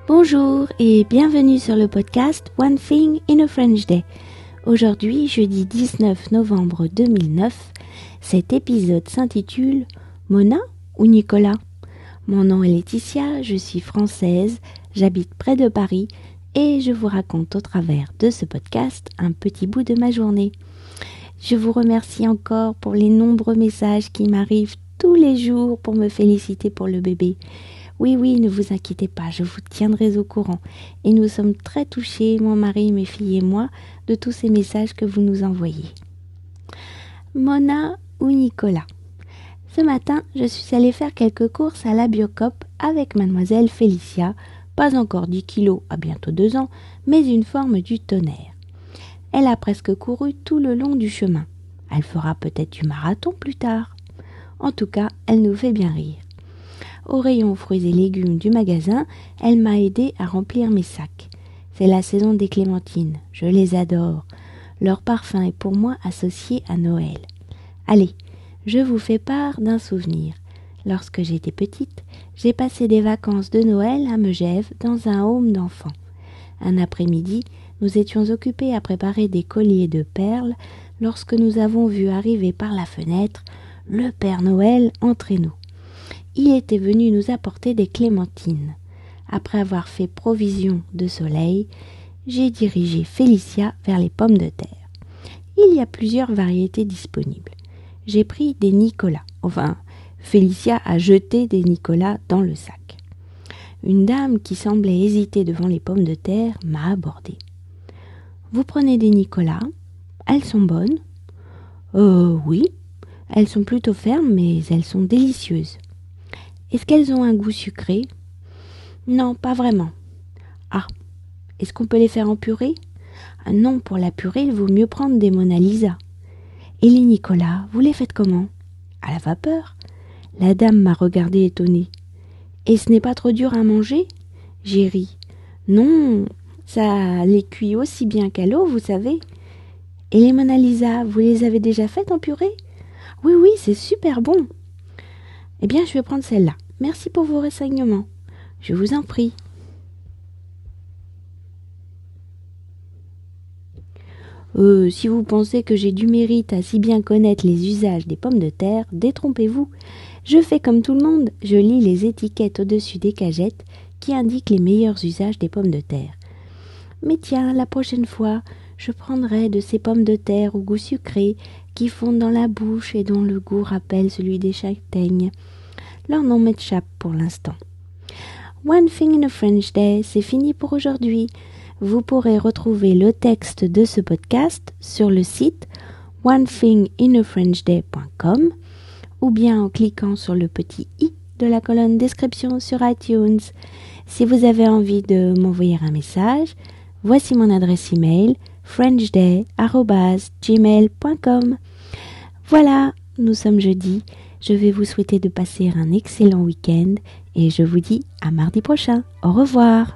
Bonjour et bienvenue sur le podcast One Thing in a French Day. Aujourd'hui, jeudi 19 novembre 2009, cet épisode s'intitule « Mona ou Nicolas ?» Mon nom est Laetitia, je suis française, j'habite près de Paris et je vous raconte au travers de ce podcast un petit bout de ma journée. Je vous remercie encore pour les nombreux messages qui m'arrivent tous les jours pour me féliciter pour le bébé. Oui, ne vous inquiétez pas, je vous tiendrai au courant. Et nous sommes très touchés, mon mari, mes filles et moi, de tous ces messages que vous nous envoyez. Mona ou Nicolas? Ce matin, je suis allée faire quelques courses à la Biocoop avec mademoiselle Félicia, pas encore 10 kilos à bientôt 2 ans, mais une forme du tonnerre. Elle a presque couru tout le long du chemin. Elle fera peut-être du marathon plus tard. En tout cas, elle nous fait bien rire. Au rayon fruits et légumes du magasin, elle m'a aidé à remplir mes sacs. C'est la saison des clémentines, je les adore. Leur parfum est pour moi associé à Noël. Allez, je vous fais part d'un souvenir. Lorsque j'étais petite, j'ai passé des vacances de Noël à Megève dans un home d'enfants. Un après-midi, nous étions occupés à préparer des colliers de perles lorsque nous avons vu arriver par la fenêtre le Père Noël entre nous. Il était venu nous apporter des clémentines. Après avoir fait provision de soleil, j'ai dirigé Félicia vers les pommes de terre. Il y a plusieurs variétés disponibles. J'ai pris des Nicolas. Enfin, Félicia a jeté des Nicolas dans le sac. Une dame qui semblait hésiter devant les pommes de terre m'a abordée. « Vous prenez des Nicolas? Elles sont bonnes ?»« Oui, elles sont plutôt fermes, mais elles sont délicieuses. » Est-ce qu'elles ont un goût sucré? Non, pas vraiment. Ah, est-ce qu'on peut les faire en purée? Non, pour la purée, il vaut mieux prendre des Mona Lisa. Et les Nicolas, vous les faites comment? À la vapeur? La dame m'a regardée étonnée. Et ce n'est pas trop dur à manger? J'ai ri. Non, ça les cuit aussi bien qu'à l'eau, vous savez. Et les Mona Lisa, vous les avez déjà faites en purée? Oui, c'est super bon. Eh bien, je vais prendre celle-là. Merci pour vos renseignements. Je vous en prie. Si vous pensez que j'ai du mérite à si bien connaître les usages des pommes de terre, détrompez-vous. Je fais comme tout le monde, je lis les étiquettes au-dessus des cagettes qui indiquent les meilleurs usages des pommes de terre. Mais tiens, la prochaine fois, je prendrai de ces pommes de terre au goût sucré qui fondent dans la bouche et dont le goût rappelle celui des châtaignes. Leur nom m'échappe pour l'instant. One Thing in a French Day, c'est fini pour aujourd'hui. Vous pourrez retrouver le texte de ce podcast sur le site onethinginafrenchday.com ou bien en cliquant sur le petit i de la colonne description sur iTunes. Si vous avez envie de m'envoyer un message, voici mon adresse email frenchday@gmail.com. Voilà, nous sommes jeudi. Je vais vous souhaiter de passer un excellent week-end et je vous dis à mardi prochain. Au revoir.